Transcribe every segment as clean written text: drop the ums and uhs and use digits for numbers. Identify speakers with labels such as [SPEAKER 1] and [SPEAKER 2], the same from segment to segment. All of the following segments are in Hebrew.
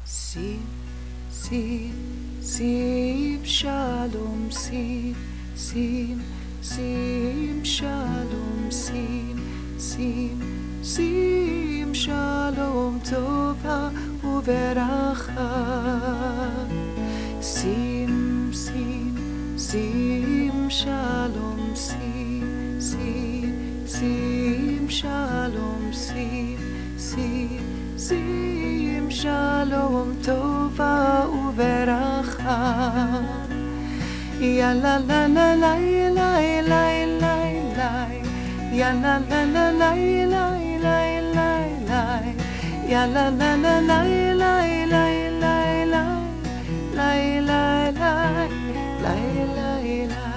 [SPEAKER 1] שים, שים, שים שלום, שים, שים, שים שלום, שים, שים, שים שלום, טובה וברכה. שים, שים, שים שלום, שים, שים, שים שלום, שים, שים, שים שלום, טובה וברכה. יא לה לה לה לה לה לה לה לה, יא לה לה לה לה לה לה לה לה, יא לה לה לה לה לה לה לה לה לה.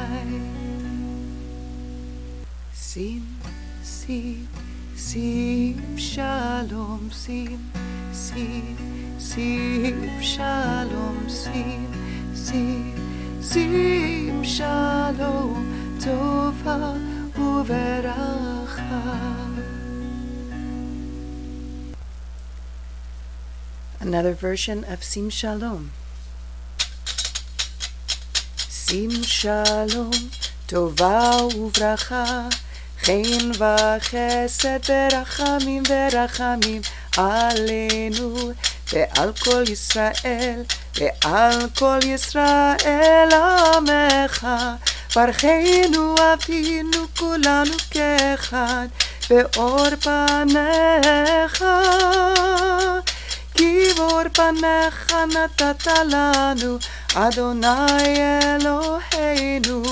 [SPEAKER 1] שים, שים, שים שלום, שים, שים, שים שלום, שים, שים, שים שלום, טובה וברכה. Another version of Sim Shalom. Sim Shalom, Tova uvracha, Chen v'chesed berachamim berachamim Aleinu ve'al kol Yisrael ve'al kol Yisrael Amecha Barchenu avinu kulanu kechad ve'or panecha כי באור פניך נתת לנו, אדוני אלוהינו.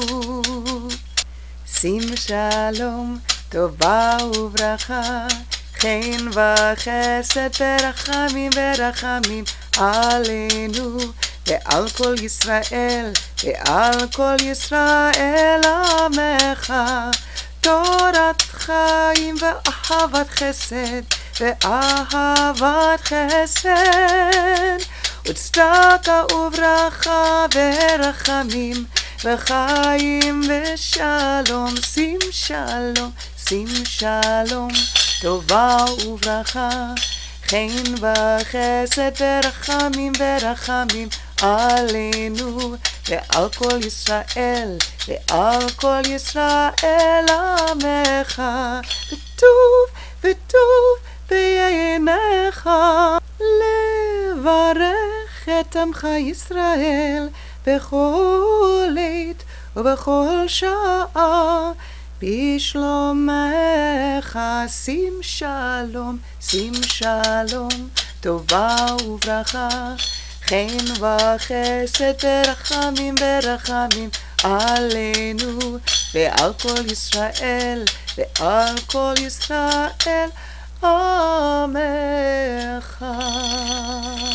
[SPEAKER 1] שים שלום, טובה וברכה, חן וחסד ברחמים ברחמים עלינו, ועל כל ישראל, ועל כל ישראל עמך, תורת חיים ואהבת חסד, ואהבת חסד, וצדקה וברכה ורחמים, וחיים ושלום. שים שלום, שים שלום, טובה וברכה, חן וחסד ורחמים ורחמים עלינו, ועל כל ישראל, ועל כל ישראל עמך, וטוב וטוב בעיניך לברך את עמך ישראל בכל עת ובכל שעה בשלומך. שים שלום, שים שלום, טובה וברכה, חן וחסד ורחמים ורחמים עלינו, ועל כל ישראל, ועל כל ישראל עמך.